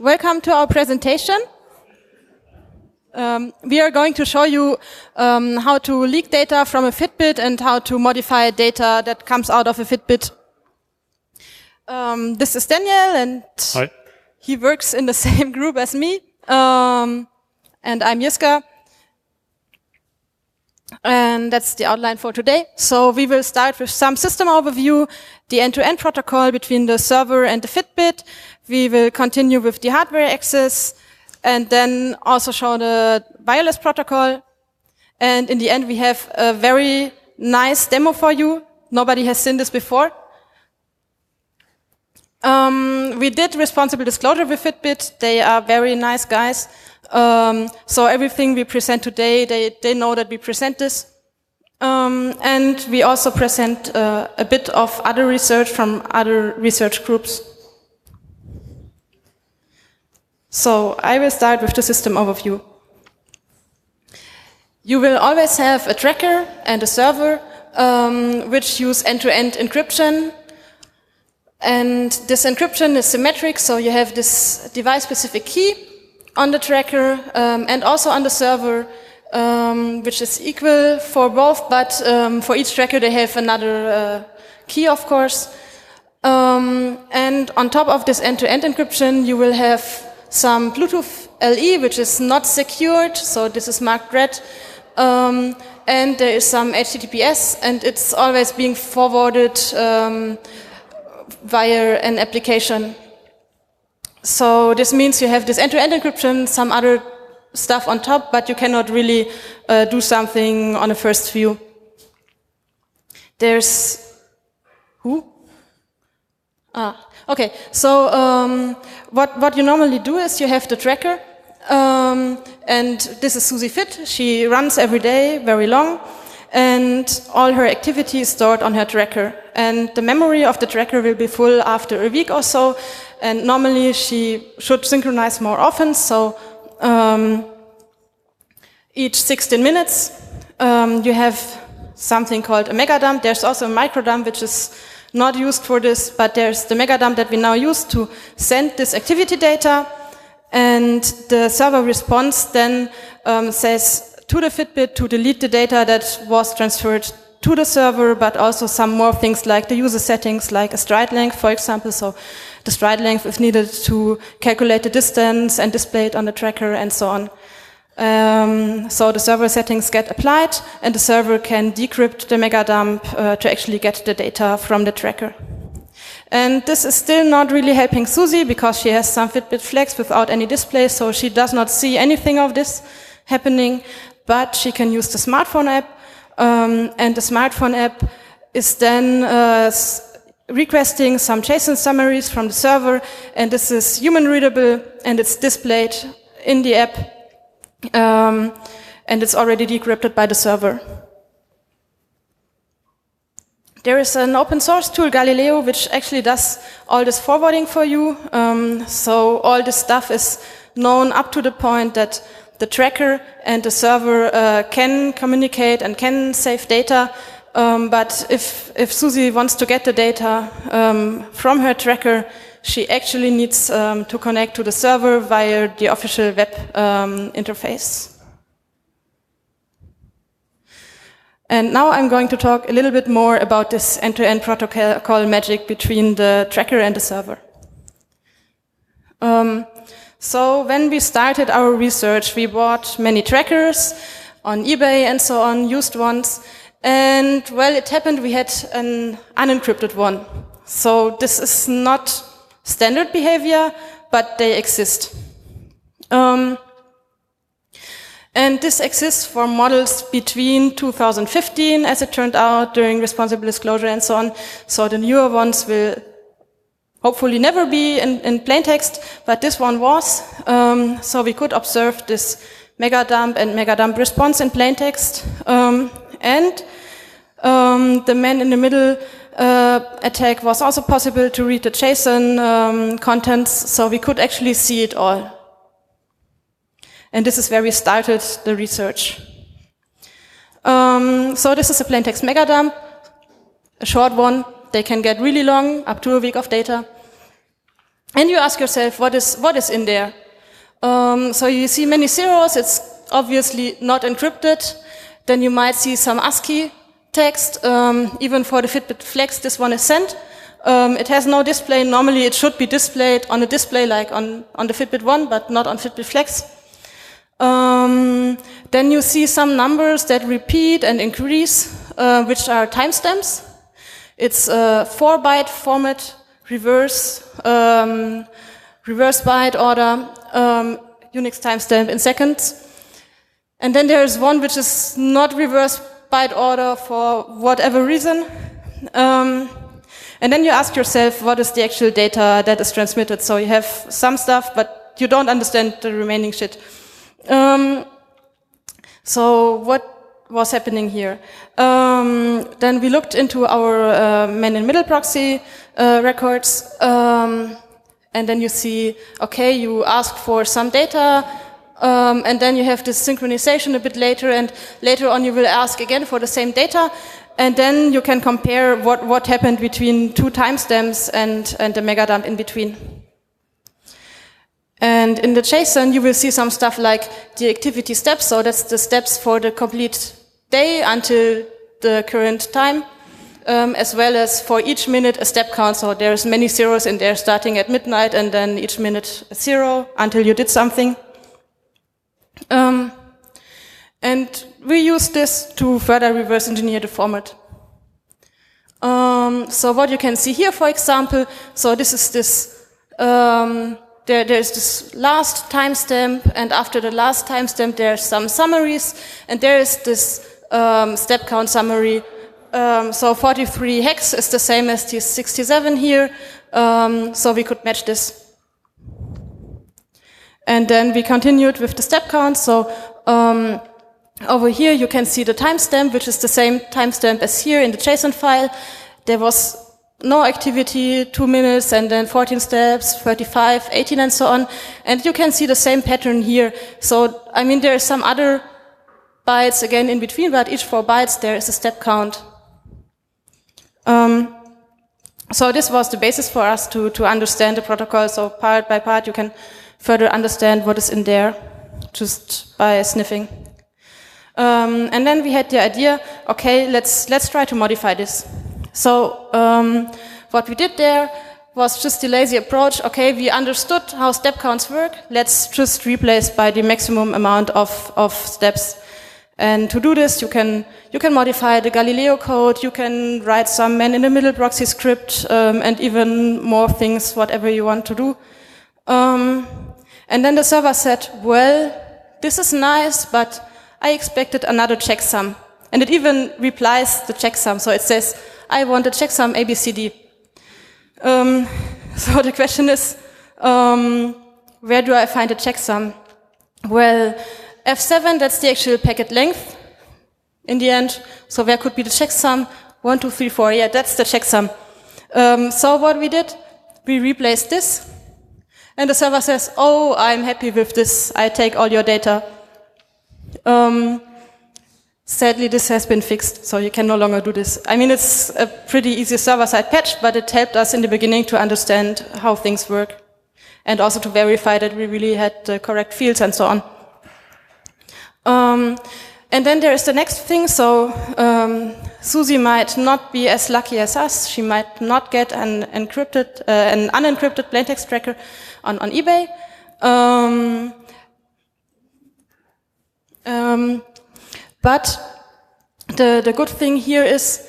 Welcome to our presentation. We are going to show you how to leak data from a Fitbit and how to modify data that comes out of a Fitbit. This is Daniel, and Hi. He works in the same group as me. And I'm Jiska. And that's the outline for today. So we will start with some system overview, the end-to-end protocol between the server and the Fitbit. We will continue with the hardware access, and then also show the wireless protocol. And in the end, we have a very nice demo for you. Nobody has seen this before. We did responsible disclosure with Fitbit. They are very nice guys. So everything we present today, they know that we present this. And we also present a bit of other research from other research groups. So I will start with the system overview. You will always have a tracker and a server, which use end-to-end encryption. And this encryption is symmetric, so you have this device-specific key on the tracker and also on the server, which is equal for both, but for each tracker they have another key, of course. And on top of this end-to-end encryption, you will have some Bluetooth LE, which is not secured, so this is marked red. And there is some HTTPS, and it's always being forwarded via an application. So this means you have this end-to-end encryption, some other stuff on top, but you cannot really do something on a first view. There's who? Okay, so what you normally do is you have the tracker, and this is Susie Fit. She runs every day, very long, and all her activity is stored on her tracker. And the memory of the tracker will be full after a week or so, and normally she should synchronize more often, so each 16 minutes you have something called a megadump. There's also a microdump, which is not used for this, but there's the megadump that we now use to send this activity data, and the server response then says to the Fitbit to delete the data that was transferred to the server, but also some more things like the user settings, like a stride length, for example. So the stride length is needed to calculate the distance and display it on the tracker and so on. So the server settings get applied, and the server can decrypt the megadump to actually get the data from the tracker. And this is still not really helping Susie because she has some Fitbit flags without any display, so she does not see anything of this happening, but she can use the smartphone app, and the smartphone app is then requesting some JSON summaries from the server, and this is human readable, and it's displayed in the app. And it's already decrypted by the server. There is an open source tool, Galileo, which actually does all this forwarding for you. So all this stuff is known up to the point that the tracker and the server can communicate and can save data. But if Susie wants to get the data from her tracker, she actually needs to connect to the server via the official web interface. And now I'm going to talk a little bit more about this end-to-end protocol magic between the tracker and the server. So when we started our research, we bought many trackers on eBay and so on, used ones. And well, it happened we had an unencrypted one. So this is not standard behavior, but they exist. And this exists for models between 2015, as it turned out, during responsible disclosure and so on. So the newer ones will hopefully never be in plain text, but this one was. So we could observe this megadump and megadump response in plain text. And the man in the middle attack was also possible to read the JSON contents, so we could actually see it all. And this is where we started the research. So this is a plain text megadump, a short one. They can get really long, up to a week of data. And you ask yourself, what is in there? So you see many zeros, it's obviously not encrypted. Then you might see some ASCII text, even for the Fitbit Flex, this one is sent. It has no display. Normally it should be displayed on a display like on the Fitbit One, but not on Fitbit Flex. Then you see some numbers that repeat and increase, which are timestamps. It's a 4-byte format, reverse byte order, Unix timestamp in seconds. And then there is one which is not reverse byte order for whatever reason. And then you ask yourself, what is the actual data that is transmitted? So you have some stuff, but you don't understand the remaining shit. So what was happening here? Then we looked into our man-in-middle proxy records, and then you see, okay, you ask for some data, and then you have this synchronization a bit later, and later on you will ask again for the same data, and then you can compare what happened between two timestamps and the megadump in between. And in the JSON, you will see some stuff like the activity steps, so that's the steps for the complete day until the current time, as well as for each minute a step count, so there's many zeros in there starting at midnight and then each minute a zero until you did something. And we use this to further reverse engineer the format. So what you can see here, for example, so this is this, there's this last timestamp, and after the last timestamp there's some summaries, and there is this step count summary. So 43 hex is the same as the 67 here, so we could match this. And then we continued with the step count, so over here you can see the timestamp, which is the same timestamp as here in the JSON file. There was no activity, 2 minutes, and then 14 steps, 35, 18, and so on. And you can see the same pattern here. So, I mean, there are some other bytes again in between, but each 4 bytes there is a step count. So this was the basis for us to understand the protocol. So part by part you can further understand what is in there just by sniffing. And then we had the idea, okay, let's try to modify this. So what we did there was just the lazy approach. Okay, we understood how step counts work. Let's just replace by the maximum amount of steps. And to do this, you can modify the Galileo code. You can write some man-in-the-middle proxy script, and even more things, whatever you want to do. And then the server said, well, this is nice, but I expected another checksum. And it even replies the checksum. So it says, I want a checksum ABCD. So the question is, where do I find a checksum? Well, F7, that's the actual packet length in the end. So where could be the checksum? 1, 2, 3, 4. Yeah, that's the checksum. So what we did, we replaced this. And the server says, oh, I'm happy with this. I take all your data. Sadly, this has been fixed, so you can no longer do this. I mean, it's a pretty easy server-side patch, but it helped us in the beginning to understand how things work and also to verify that we really had the correct fields and so on. And then there is the next thing. So Susie might not be as lucky as us. She might not get an unencrypted plaintext tracker on eBay. But the good thing here is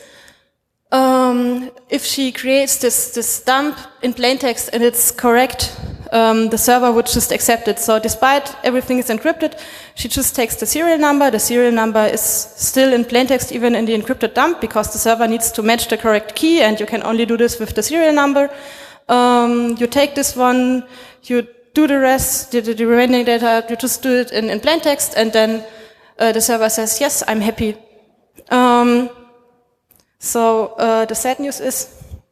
if she creates this dump in plaintext and it's correct, the server would just accept it. So despite everything is encrypted, she just takes the serial number. The serial number is still in plaintext even in the encrypted dump because the server needs to match the correct key, and you can only do this with the serial number. You take this one, you do the rest, the remaining data, you just do it in plaintext, and then the server says, yes, I'm happy. So the sad news is,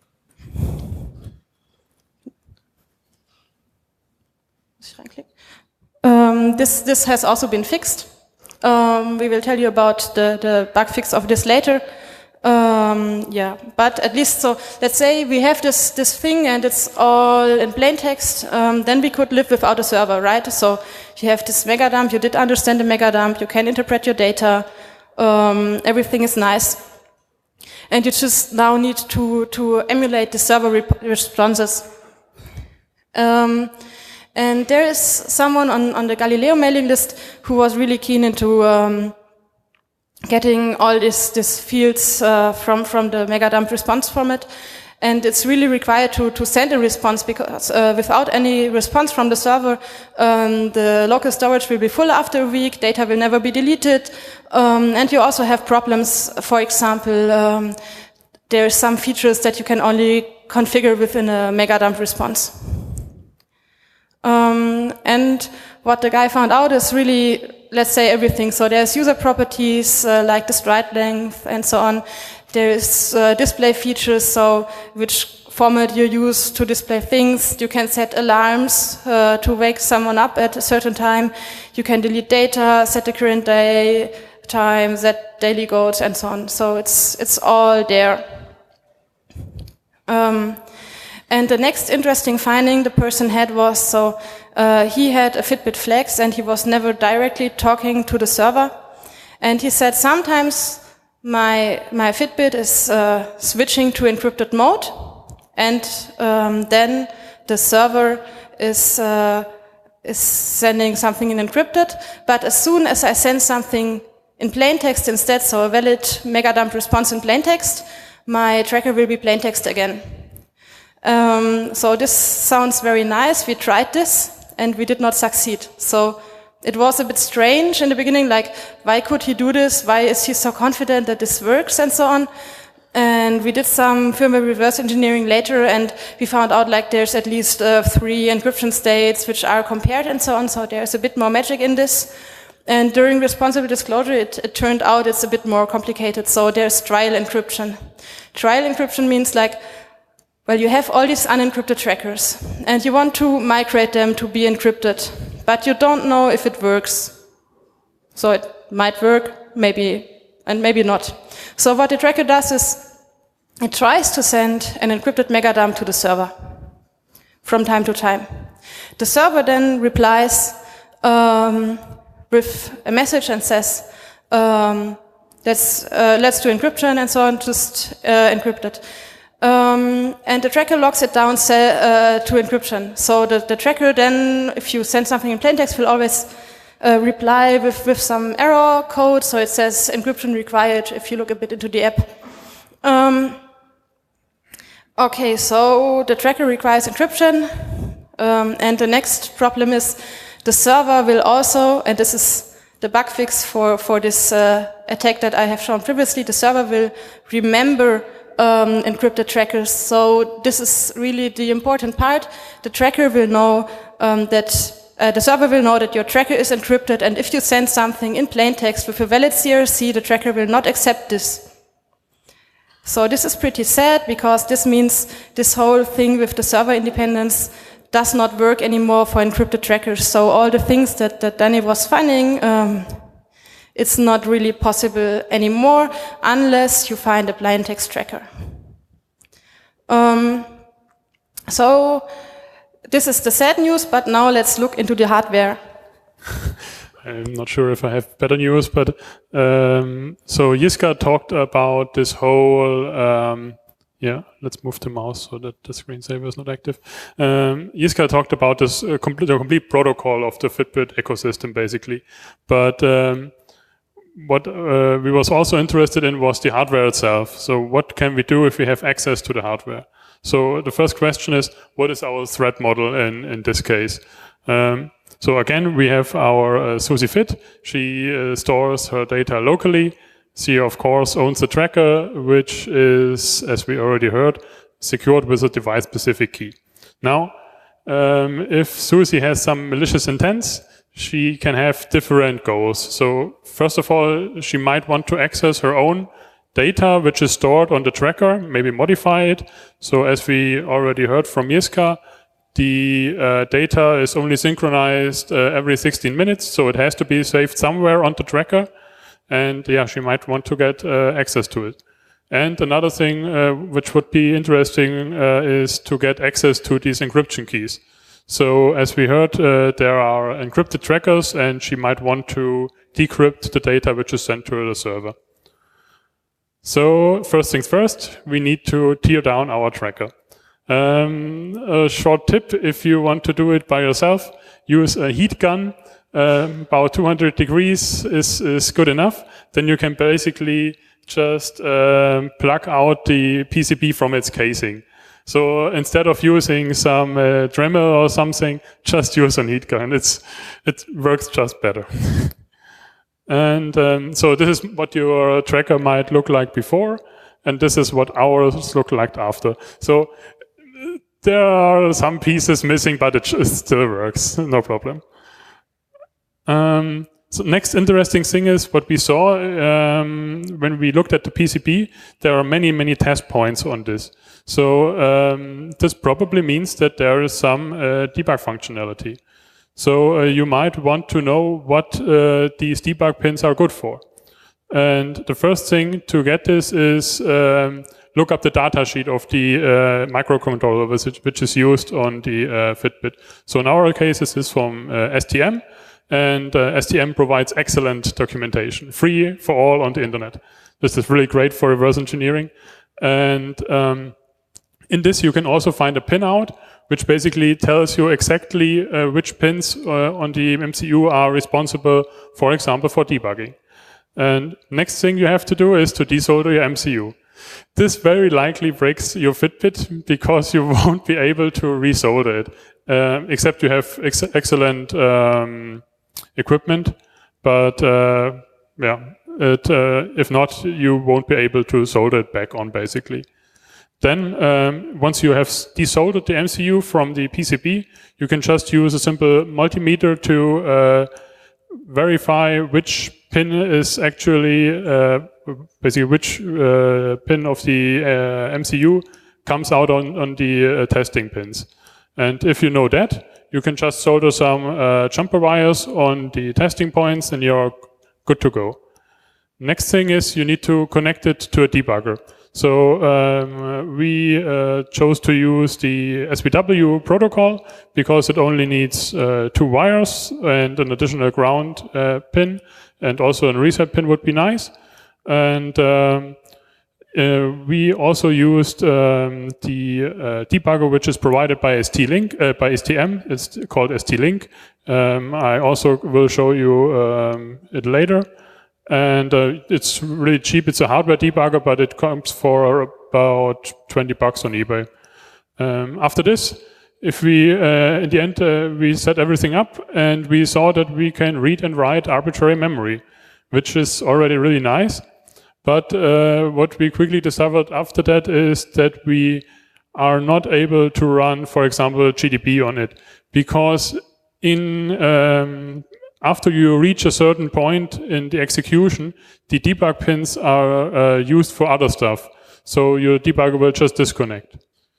this has also been fixed. We will tell you about the bug fix of this later. Yeah, but at least, so let's say we have this thing and it's all in plain text, then we could live without a server, right? So you have this megadump, you did understand the megadump, you can interpret your data, everything is nice. And you just now need to emulate the server responses. And there is someone on the Galileo mailing list who was really keen into getting all these fields from the megadump response format. And it's really required to send a response, because without any response from the server, the local storage will be full after a week, data will never be deleted, and you also have problems. For example, there are some features that you can only configure within a megadump response. And what the guy found out is really, let's say, everything. So there's user properties like the stride length and so on. There's display features, so which format you use to display things. You can set alarms to wake someone up at a certain time. You can delete data, set the current day, time, set daily goals, and so on. So it's all there. And the next interesting finding the person had was, so he had a Fitbit Flex and he was never directly talking to the server. And he said sometimes my Fitbit is switching to encrypted mode, and then the server is sending something in encrypted. But as soon as I send something in plain text instead, so a valid megadump response in plain text, my tracker will be plain text again. So this sounds very nice. We tried this and we did not succeed. So it was a bit strange in the beginning, like, why could he do this? Why is he so confident that this works and so on? And we did some firmware reverse engineering later, and we found out like there's at least 3 encryption states which are compared and so on. So there's a bit more magic in this. And during responsible disclosure, it turned out it's a bit more complicated. So there's trial encryption. Trial encryption means like, well, you have all these unencrypted trackers, and you want to migrate them to be encrypted, but you don't know if it works. So it might work, maybe, and maybe not. So what the tracker does is, it tries to send an encrypted megadump to the server from time to time. The server then replies with a message and says, let's do encryption and so on, just encrypt it. And the tracker locks it down to encryption. So the tracker then, if you send something in plain text, will always reply with some error code. So it says encryption required if you look a bit into the app. Okay, so the tracker requires encryption. And the next problem is the server will also, and this is the bug fix for this attack that I have shown previously, the server will remember encrypted trackers. So this is really the important part. The tracker will know that the server will know that your tracker is encrypted, and if you send something in plain text with a valid CRC, the tracker will not accept this. So this is pretty sad, because this means this whole thing with the server independence does not work anymore for encrypted trackers. So all the things that Danny was finding, it's not really possible anymore unless you find a plain text tracker. So this is the sad news, but now let's look into the hardware. I'm not sure if I have better news, but so Jiska talked about this whole, yeah, let's move the mouse so that the screensaver is not active. Jiska talked about this the complete protocol of the Fitbit ecosystem, basically. But what we was also interested in was the hardware itself. So what can we do if we have access to the hardware? So the first question is, what is our threat model in this case? So again, we have our Susie Fit. She stores her data locally. She, of course, owns the tracker, which is, as we already heard, secured with a device-specific key. Now, if Susie has some malicious intents, she can have different goals. So first of all, she might want to access her own data, which is stored on the tracker, maybe modify it. So as we already heard from Jiska, the data is only synchronized every 16 minutes, so it has to be saved somewhere on the tracker. And yeah, she might want to get access to it. And another thing which would be interesting is to get access to these encryption keys. So as we heard, there are encrypted trackers, and she might want to decrypt the data which is sent to the server. So first things first, we need to tear down our tracker. A short tip, if you want to do it by yourself, use a heat gun. About 200 degrees is good enough. Then you can basically just plug out the PCB from its casing. So instead of using some Dremel or something, just use a heat gun. It works just better. And so this is what your tracker might look like before, and this is what ours look like after. So there are some pieces missing, but it still works, no problem. So next interesting thing is what we saw when we looked at the PCB, there are many, many test points on this. So this probably means that there is some debug functionality. So you might want to know what these debug pins are good for. And the first thing to get this is look up the data sheet of the microcontroller which is used on the Fitbit. So in our case, this is from STM. And STM provides excellent documentation, free for all on the internet. This is really great for reverse engineering. And in this, you can also find a pinout, which basically tells you exactly which pins on the MCU are responsible, for example, for debugging. And next thing you have to do is to desolder your MCU. This very likely breaks your Fitbit because you won't be able to resolder it, except you have excellent equipment, but if not, you won't be able to solder it back on, basically. Then, once you have desoldered the MCU from the PCB, you can just use a simple multimeter to verify which pin is actually, basically which pin of the MCU comes out on the testing pins. And if you know that, you can just solder some jumper wires on the testing points and you're good to go. Next thing is you need to connect it to a debugger. So we chose to use the SVW protocol because it only needs 2 wires and an additional ground pin, and also a reset pin would be nice. And we also used the debugger which is provided by by STM. It's called ST-Link. I also will show you it later. And it's really cheap. It's a hardware debugger, but it comes for about $20 on eBay. After this, if we, in the end, we set everything up and we saw that we can read and write arbitrary memory, which is already really nice. But what we quickly discovered after that is that we are not able to run, for example, GDB on it, because after you reach a certain point in the execution, the debug pins are used for other stuff. So your debugger will just disconnect.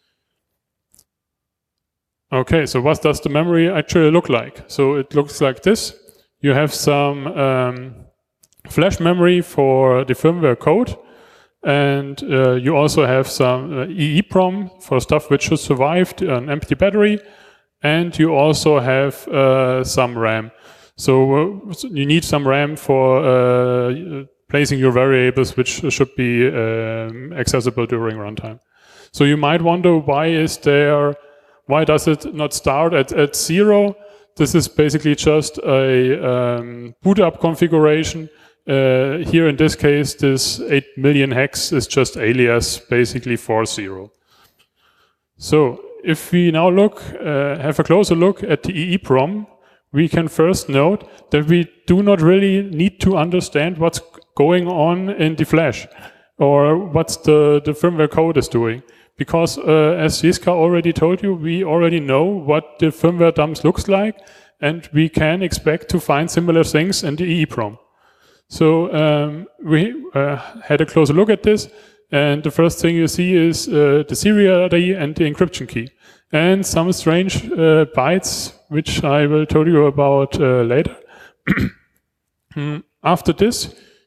Okay, so what does the memory actually look like? So it looks like this. You have some flash memory for the firmware code, and you also have some EEPROM for stuff which should survive an empty battery, and you also have some RAM. So you need some RAM for placing your variables, which should be accessible during runtime. So you might wonder, why does it not start at 0? This is basically just a boot up configuration. Here in this case, this 8 million hex is just alias basically for 0. So if we now have a closer look at the EEPROM, we can first note that we do not really need to understand what's going on in the flash or what's the firmware code is doing. Because as Jiska already told you, we already know what the firmware dumps looks like, and we can expect to find similar things in the EEPROM. So we had a closer look at this, and the first thing you see is the serial ID and the encryption key, and some strange bytes, which I will tell you about later. After this,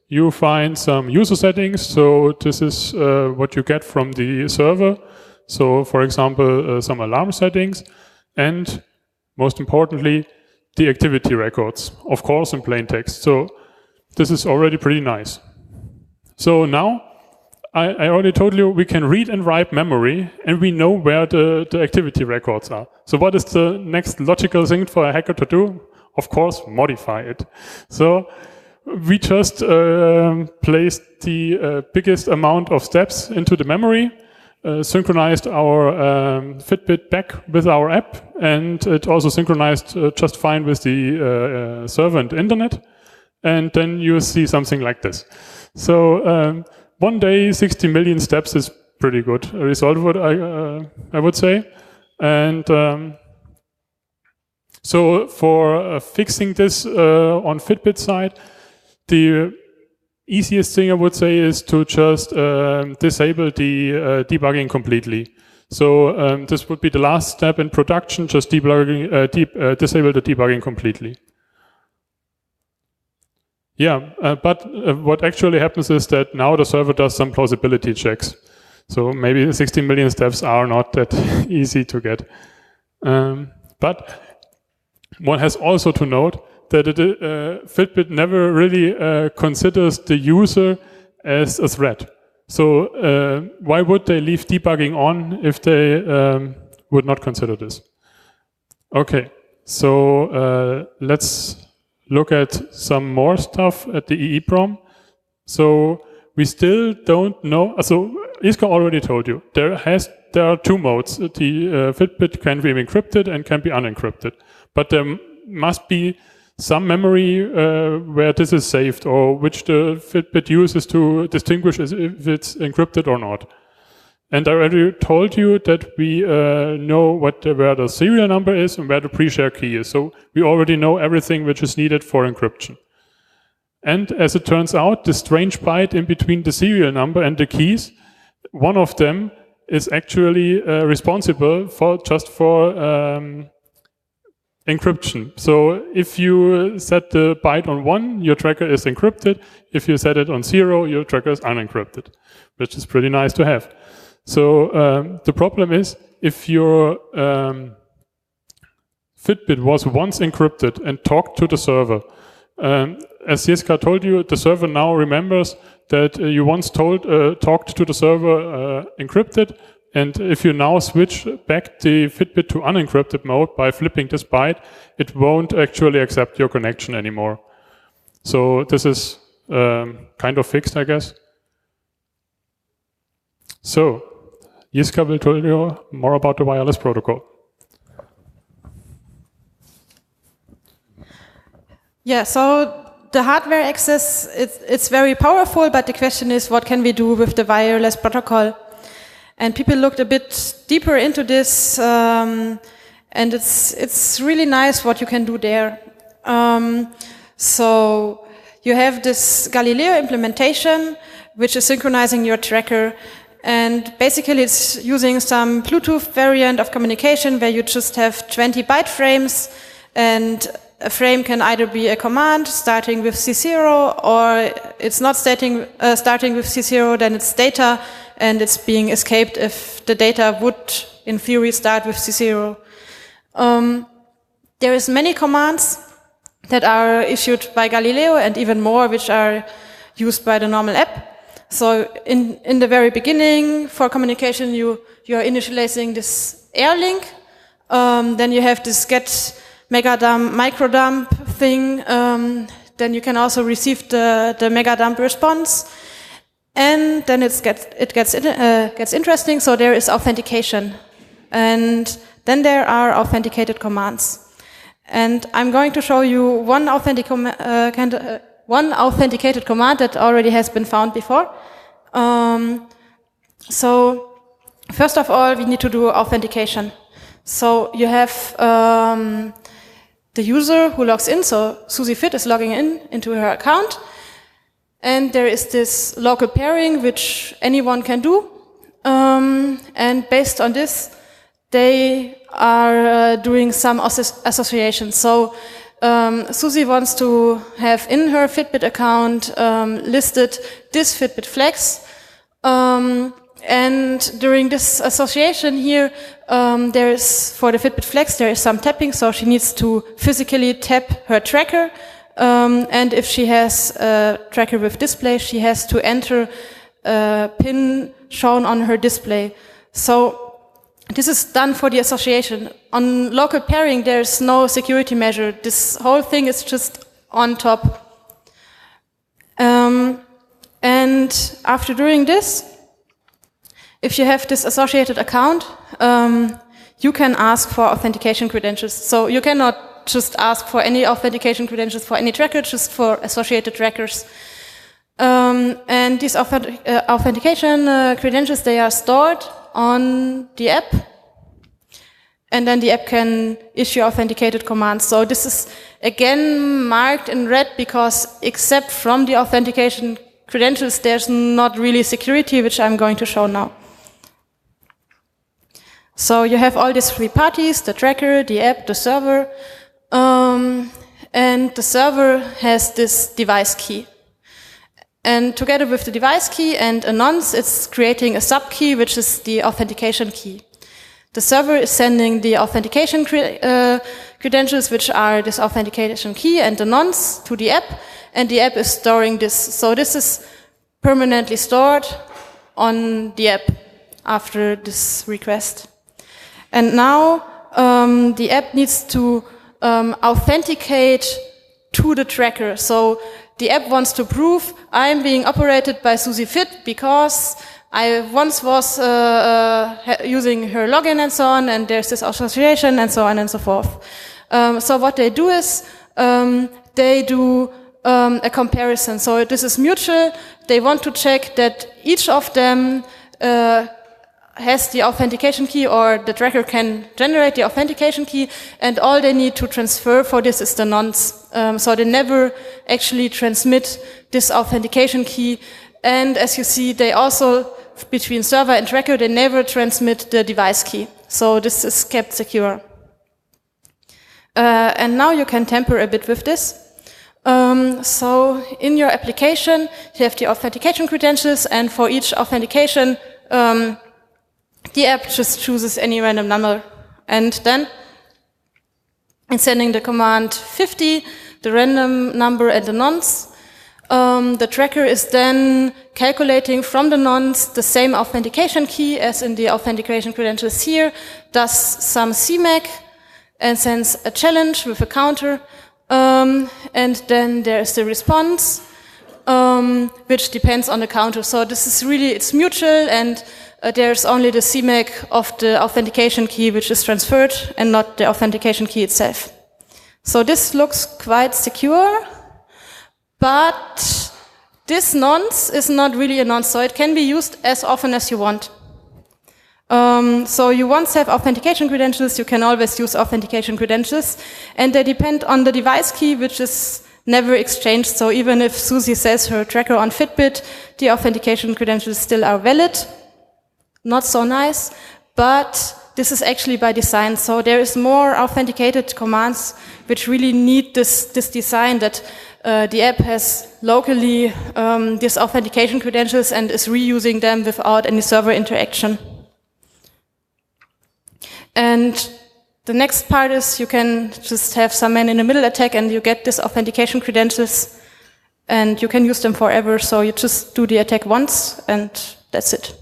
you find some user settings. So this is what you get from the server. So for example, some alarm settings, and most importantly, the activity records, of course in plain text. So this is already pretty nice. So now, I already told you we can read and write memory, and we know where the activity records are. So what is the next logical thing for a hacker to do? Of course, modify it. So we just placed the biggest amount of steps into the memory, synchronized our Fitbit back with our app, and it also synchronized just fine with the server and internet. And then you see something like this. So one day, 60 million steps is pretty good result, I would say. And so for fixing this on Fitbit side, the easiest thing I would say is to just disable the debugging completely. So this would be the last step in production, just disable the debugging completely. Yeah, but what actually happens is that now the server does some plausibility checks. So maybe 16 million steps are not that easy to get. But one has also to note that Fitbit never really considers the user as a threat. So why would they leave debugging on if they would not consider this? Okay, so let's look at some more stuff at the EEPROM. So we still don't know. So Jiska already told you there are two modes. The Fitbit can be encrypted and can be unencrypted, but there must be some memory where this is saved, or which the Fitbit uses to distinguish if it's encrypted or not. And I already told you that we know where the serial number is and where the pre-share key is. So we already know everything which is needed for encryption. And as it turns out, the strange byte in between the serial number and the keys, one of them is actually responsible for encryption. So if you set the byte on 1, your tracker is encrypted. If you set it on 0, your tracker is unencrypted, which is pretty nice to have. So the problem is, if your Fitbit was once encrypted and talked to the server, as Jiska told you, the server now remembers that you once talked to the server encrypted, and if you now switch back the Fitbit to unencrypted mode by flipping this byte, it won't actually accept your connection anymore. So this is kind of fixed, I guess. So Jiska will tell you more about the wireless protocol. Yeah, so the hardware access, it's very powerful, but the question is, what can we do with the wireless protocol? And people looked a bit deeper into this, and it's really nice what you can do there. So you have this Galileo implementation, which is synchronizing your tracker. And basically it's using some Bluetooth variant of communication where you just have 20 byte frames, and a frame can either be a command starting with C0, or it's not starting with C0, then it's data, and it's being escaped if the data would, in theory, start with C0. There is many commands that are issued by Galileo, and even more which are used by the normal app. So in the very beginning, for communication, you're initializing this air link. Then you have this get megadump microdump thing. Then you can also receive the megadump response. And then it gets interesting. So there is authentication. And then there are authenticated commands. And I'm going to show you one authenticated command that already has been found before. So first of all, we need to do authentication. So you have the user who logs in. So Susie Fit is logging into her account. And there is this local pairing, which anyone can do. And based on this, they are doing some association. So Susie wants to have in her Fitbit account listed this Fitbit flex. And during this association here, there is, for the Fitbit flex, there is some tapping, so she needs to physically tap her tracker. And if she has a tracker with display, she has to enter a pin shown on her display. So this is done for the association. On local pairing, there's no security measure. This whole thing is just on top. And after doing this, if you have this associated account, you can ask for authentication credentials. So you cannot just ask for any authentication credentials for any tracker, just for associated trackers. And these authentication credentials, they are stored on the app. And then the app can issue authenticated commands. So this is again marked in red because except from the authentication credentials, there's not really security, which I'm going to show now. So you have all these three parties, the tracker, the app, the server. And the server has this device key. And together with the device key and a nonce, it's creating a subkey, which is the authentication key. The server is sending the authentication credentials, which are this authentication key and the nonce, to the app, and the app is storing this. So this is permanently stored on the app after this request. And now the app needs to authenticate to the tracker. So the app wants to prove I'm being operated by Susie Fit because I once was using her login and so on, and there's this association and so on and so forth. So what they do is they do a comparison. So this is mutual. They want to check that each of them has the authentication key, or the tracker can generate the authentication key, and all they need to transfer for this is the nonce. So they never actually transmit this authentication key. And as you see, they also, between server and tracker, they never transmit the device key. So this is kept secure. And now you can tamper a bit with this. So in your application, you have the authentication credentials, and for each authentication, the app just chooses any random number. And then, in sending the command 50, the random number and the nonce, the tracker is then calculating from the nonce the same authentication key as in the authentication credentials here, does some CMAC, and sends a challenge with a counter. And then there's the response, which depends on the counter. So this is really, it's mutual, and there's only the CMAC of the authentication key which is transferred and not the authentication key itself. So this looks quite secure, but this nonce is not really a nonce, so it can be used as often as you want. So you once have authentication credentials, you can always use authentication credentials, and they depend on the device key, which is never exchanged. So even if Susie says her tracker on Fitbit, the authentication credentials still are valid. Not so nice, but this is actually by design. So there is more authenticated commands which really need this design that the app has locally these authentication credentials and is reusing them without any server interaction. And the next part is you can just have some man-in-the-middle attack and you get these authentication credentials and you can use them forever. So you just do the attack once and that's it.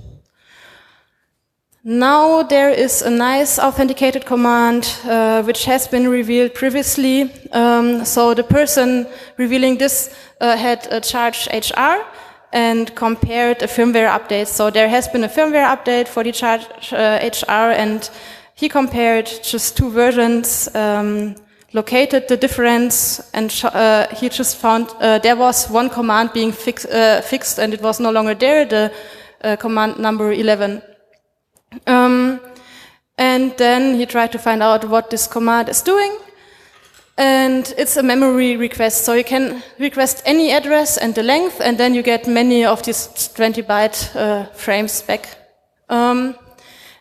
Now there is a nice authenticated command which has been revealed previously. So the person revealing this had a charged HR and compared a firmware update. So there has been a firmware update for the charged HR, and he compared just two versions, located the difference, and he just found there was one command being fixed and it was no longer there, the command number 11. And then he tried to find out what this command is doing, and it's a memory request. So you can request any address and the length, and then you get many of these 20-byte frames back.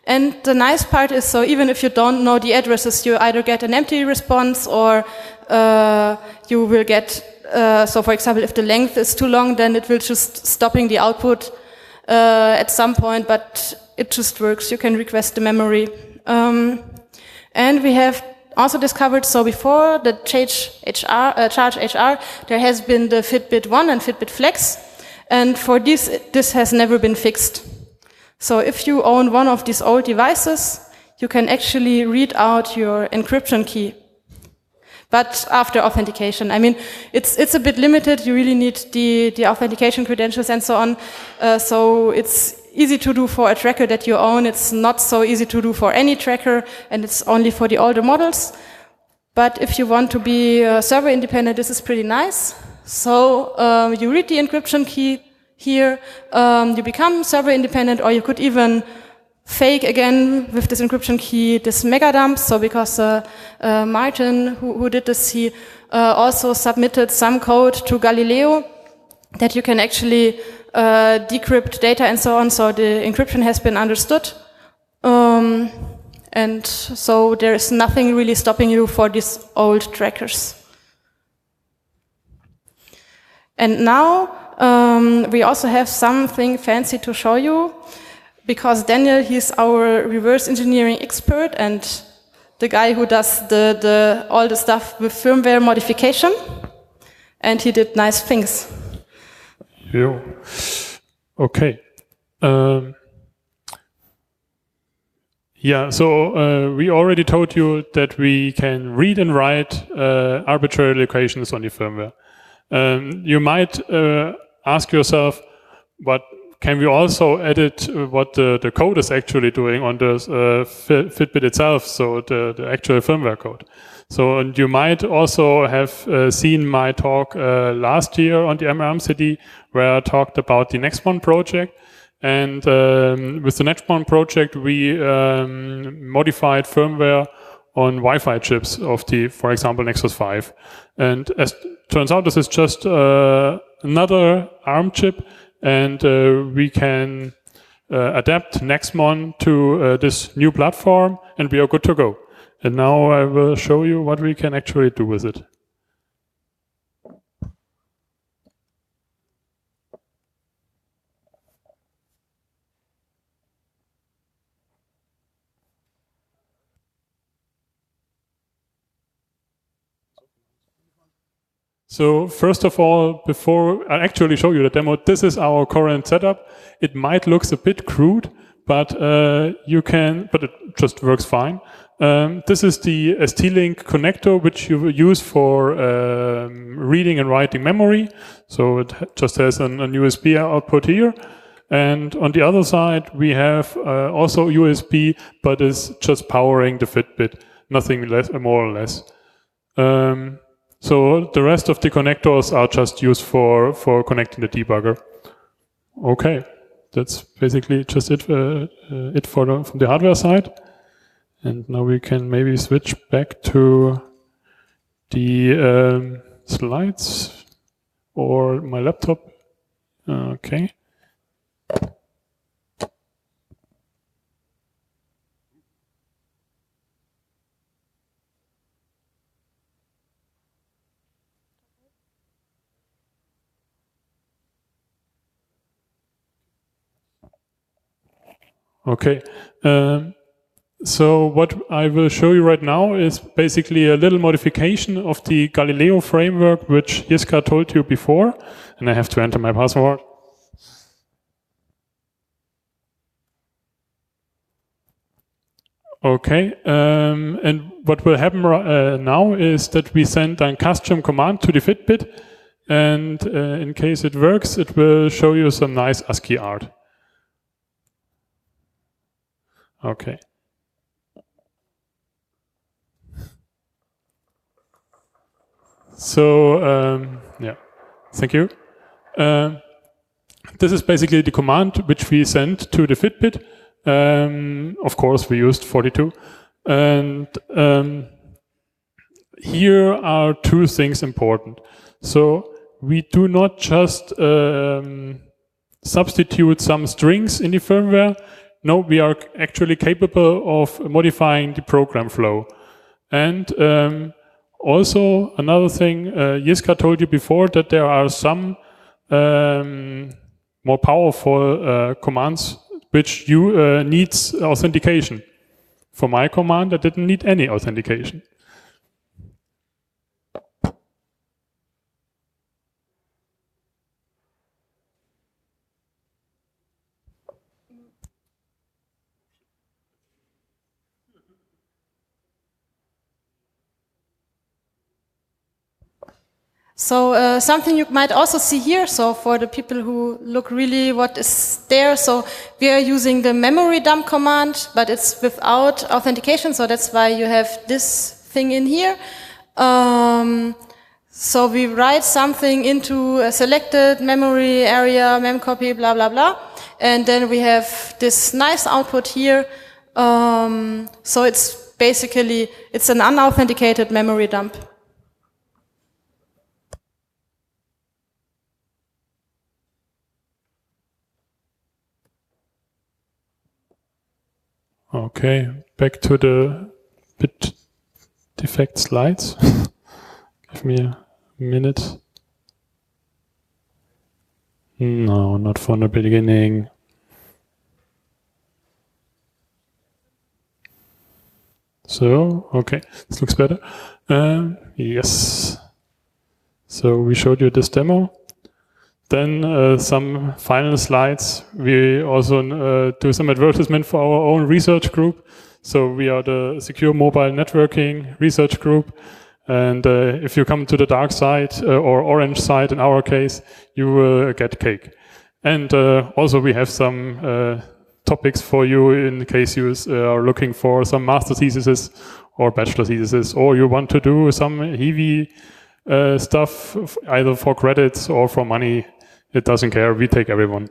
And the nice part is, so even if you don't know the addresses, you either get an empty response or you will get, so for example, if the length is too long, then it will just stopping the output at some point, but it just works. You can request the memory. And we have also discovered, so before the Charge HR, there has been the Fitbit One and Fitbit Flex, and for this has never been fixed. So if you own one of these old devices, you can actually read out your encryption key. But after authentication, I mean, it's a bit limited. You really need the authentication credentials and so on. So it's easy to do for a tracker that you own. It's not so easy to do for any tracker, and it's only for the older models. But if you want to be server independent, this is pretty nice. So you read the encryption key here, you become server independent, or you could even fake again with this encryption key this megadump. So because Martin, who did this, he also submitted some code to Galileo that you can actually decrypt data and so on. So the encryption has been understood. And so there is nothing really stopping you for these old trackers. And now we also have something fancy to show you. Because Daniel, he's our reverse engineering expert and the guy who does all the stuff with firmware modification. And he did nice things. Yeah. Okay. Yeah, so we already told you that we can read and write arbitrary locations on the firmware. You might ask yourself, but can we also edit what the code is actually doing on the Fitbit itself, so the actual firmware code? So, and you might also have seen my talk last year on the MRMCD, where I talked about the NextMon project. And with the NextMon project, we modified firmware on Wi-Fi chips of the, for example, Nexus 5. And as turns out, this is just another ARM chip, and we can adapt NextMon to this new platform, and we are good to go. And now I will show you what we can actually do with it. So first of all, before I actually show you the demo, this is our current setup. It might look a bit crude, but but it just works fine. This is the ST-Link connector, which you use for reading and writing memory. So it just has an USB output here. And on the other side, we have also USB, but it's just powering the Fitbit, nothing less, more or less. So the rest of the connectors are just used for connecting the debugger. Okay, that's basically just it from the hardware side. And now we can maybe switch back to the slides or my laptop. Okay. Okay, so what I will show you right now is basically a little modification of the Galileo framework, which Jiska told you before, and I have to enter my password. Okay, and what will happen now is that we send a custom command to the Fitbit, and in case it works, it will show you some nice ASCII art. Okay. So, yeah, thank you. This is basically the command which we sent to the Fitbit. Of course, we used 42. And here are two things important. So we do not just substitute some strings in the firmware. no, we are actually capable of modifying the program flow. And also another thing, Jiska told you before that there are some more powerful commands which needs authentication. For my command, I didn't need any authentication. So something you might also see here, so for the people who look really what is there, so we are using the memory dump command, but it's without authentication, so that's why you have this thing in here. So we write something into a selected memory area, memcopy, blah, blah, blah, and then we have this nice output here. So it's basically, it's an unauthenticated memory dump. Okay, back to the bit defect slides. Give me a minute. No, not from the beginning. So, okay, this looks better. Yes. So we showed you this demo. Then some final slides. We also do some advertisement for our own research group. So we are the Secure Mobile Networking Research Group. And if you come to the dark side or orange side in our case, you will get cake. And also we have some topics for you in case you are looking for some master theses or bachelor theses, or you want to do some heavy stuff either for credits or for money. It doesn't care, we take everyone.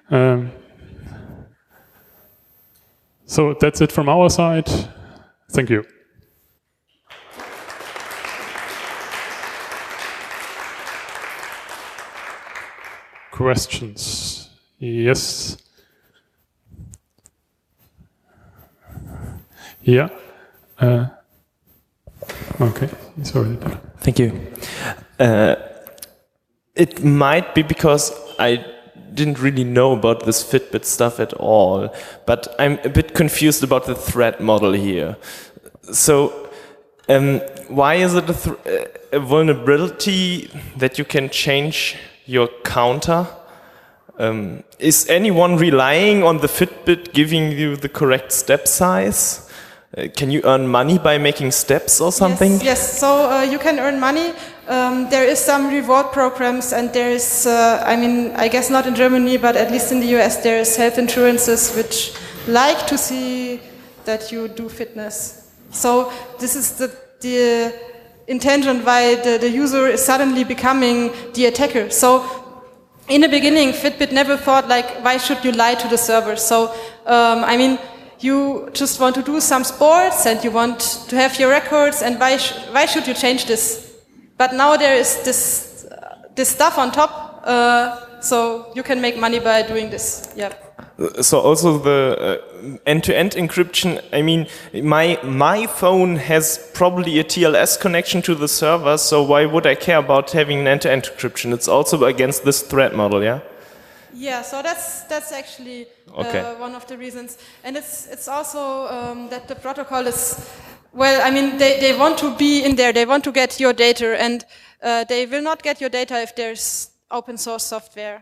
So that's it from our side. Thank you. Questions? Yes. Yeah. Okay, sorry. Thank you. It might be because I didn't really know about this Fitbit stuff at all, but I'm a bit confused about the threat model here. So why is it a vulnerability that you can change your counter? Is anyone relying on the Fitbit giving you the correct step size? Can you earn money by making steps or something? Yes. So you can earn money. There is some reward programs, and there is, I mean, I guess not in Germany, but at least in the US, there is health insurances which like to see that you do fitness. So this is the intention why the user is suddenly becoming the attacker. So in the beginning, Fitbit never thought like, why should you lie to the server? So, I mean, you just want to do some sports and you want to have your records, and why should you change this? But now there is this stuff on top, so you can make money by doing this. Yeah. So also the end-to-end encryption. I mean, my phone has probably a TLS connection to the server. So why would I care about having an end-to-end encryption? It's also against this threat model, yeah. Yeah, so that's actually one of the reasons, and it's also that the protocol is, well, I mean, they want to be in there, they want to get your data, and they will not get your data if there's open source software.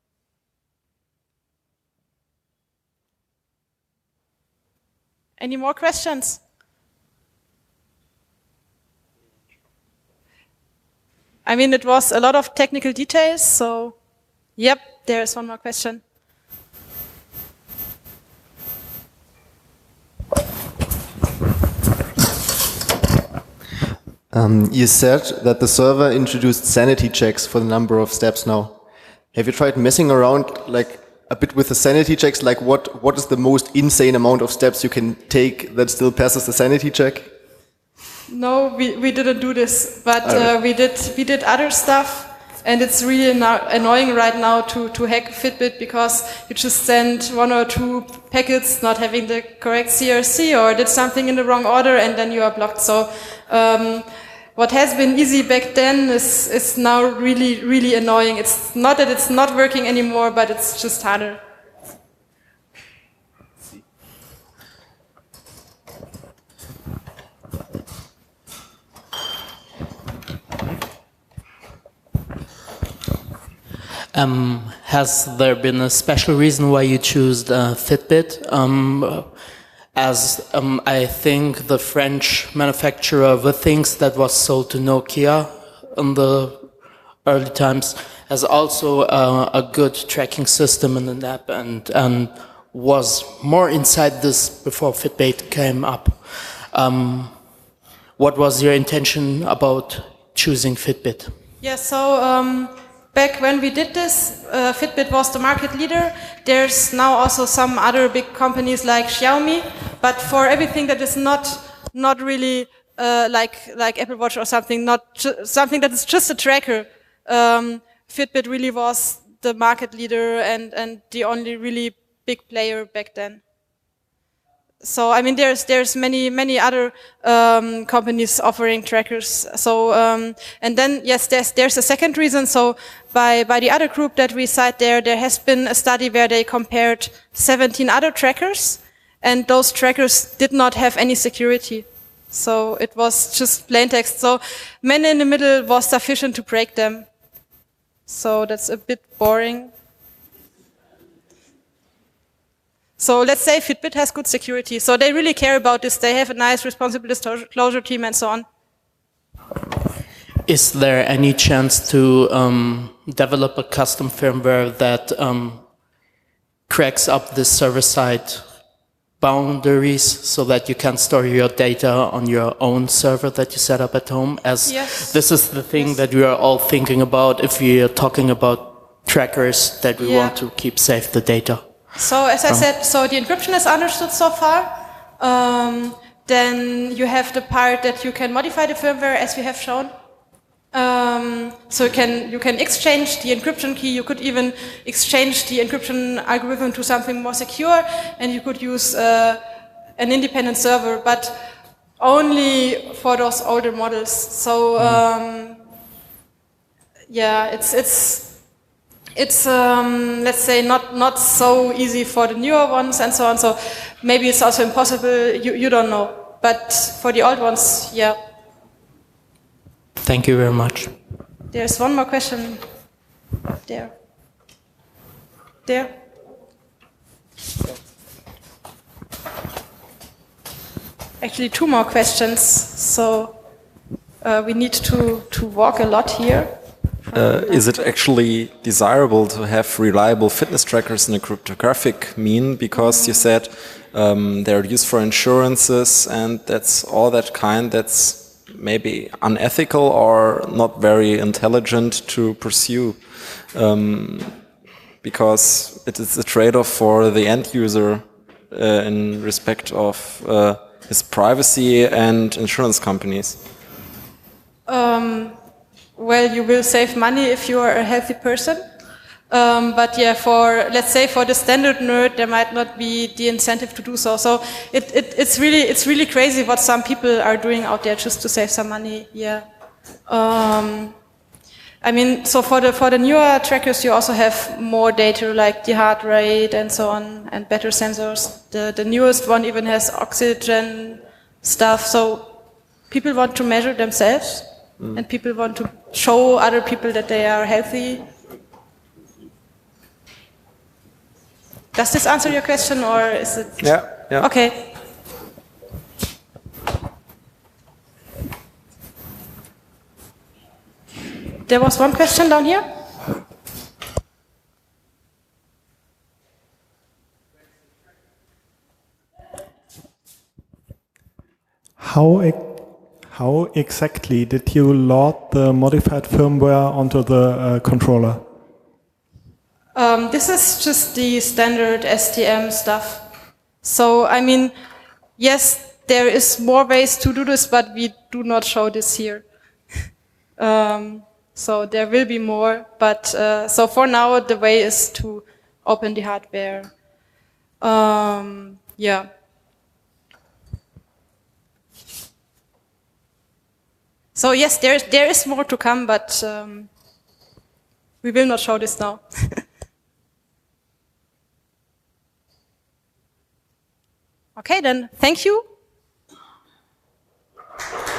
Any more questions? I mean, it was a lot of technical details, so yep. There is one more question. You said that the server introduced sanity checks for the number of steps now. Have you tried messing around like a bit with the sanity checks? Like what is the most insane amount of steps you can take that still passes the sanity check? No, we didn't do this, but we did other stuff. And it's really annoying right now to hack Fitbit because you just send 1 or 2 packets not having the correct CRC or did something in the wrong order and then you are blocked. So what has been easy back then is now really, really annoying. It's not that it's not working anymore, but it's just harder. Has there been a special reason why you chose Fitbit? I think the French manufacturer of the things that was sold to Nokia in the early times has also a good tracking system in the app and was more inside this before Fitbit came up. What was your intention about choosing Fitbit? Yeah, so back when we did this, Fitbit was the market leader. There's now also some other big companies like Xiaomi, but for everything that is not really like Apple Watch or something, something that is just a tracker, Fitbit really was the market leader and the only really big player back then. So I mean, there's many other companies offering trackers. So and then yes, there's a second reason. So by the other group that we cite there has been a study where they compared 17 other trackers, and those trackers did not have any security. So it was just plain text. So man in the middle was sufficient to break them. So that's a bit boring. So let's say Fitbit has good security. So they really care about this. They have a nice responsible disclosure team and so on. Is there any chance to develop a custom firmware that cracks up the server-side boundaries so that you can store your data on your own server that you set up at home? As yes. This is the thing that we are all thinking about if we are talking about trackers that we want to keep safe the data. So as I said, so the encryption is understood so far. Then you have the part that you can modify the firmware as we have shown. So you can exchange the encryption key. You could even exchange the encryption algorithm to something more secure, and you could use an independent server, but only for those older models. So yeah, it's let's say not so easy for the newer ones and so on. So maybe it's also impossible. You don't know, but for the old ones, yeah. Thank you very much. There's one more question. There. Actually, 2 more questions. So we need to walk a lot here. Is it actually desirable to have reliable fitness trackers in a cryptographic mean? Because you said they're used for insurances and that's all that kind that's maybe unethical or not very intelligent to pursue. Because it is a trade-off for the end user in respect of his privacy and insurance companies. Well, you will save money if you are a healthy person. But yeah, let's say for the standard nerd, there might not be the incentive to do so. So it's really crazy what some people are doing out there just to save some money. Yeah. I mean, so for the newer trackers, you also have more data like the heart rate and so on, and better sensors. The newest one even has oxygen stuff. So people want to measure themselves. And people want to show other people that they are healthy. Does this answer your question, or is it? Yeah. Okay. There was one question down here. How exactly did you load the modified firmware onto the controller? This is just the standard STM stuff. So, I mean, yes, there is more ways to do this, but we do not show this here. So there will be more, but so for now the way is to open the hardware. Yeah. So yes, there is more to come, but we will not show this now. Okay, then thank you.